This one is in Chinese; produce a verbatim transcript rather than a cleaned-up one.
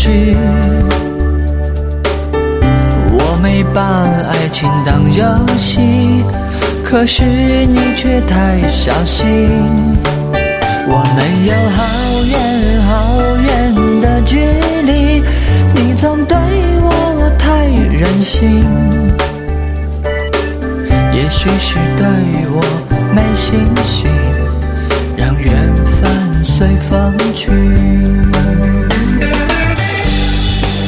去。我没把爱情当游戏，可是你却太小心。我们有好远好远的距离，你总对我太任性，也许是对我没信心，让缘分随风去。